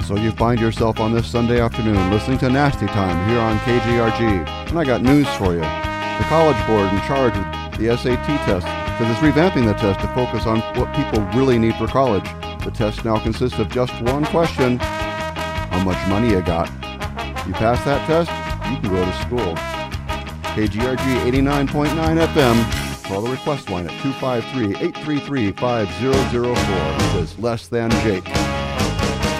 So you find yourself on this Sunday afternoon listening to Nasty Time here on KGRG. And I got news for you. The College Board in charge of the SAT test is revamping the test to focus on what people really need for college. The test now consists of just one question: how much money you got? You pass that test, you can go to school. KGRG 89.9 FM. Call the request line at 253-833-5004. This is Less Than Jake.